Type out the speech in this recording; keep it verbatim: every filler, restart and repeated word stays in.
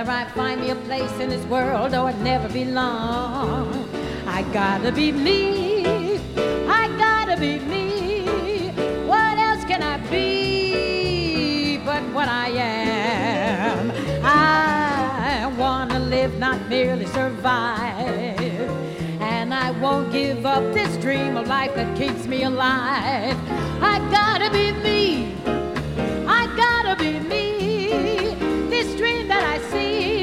whether I find me a place in this world or never belong. I gotta be me, I gotta be me. What else can I be but what I am? I wanna live, not merely survive, and I won't give up this dream of life that keeps me alive. I gotta be me, I gotta be me. This dream that I see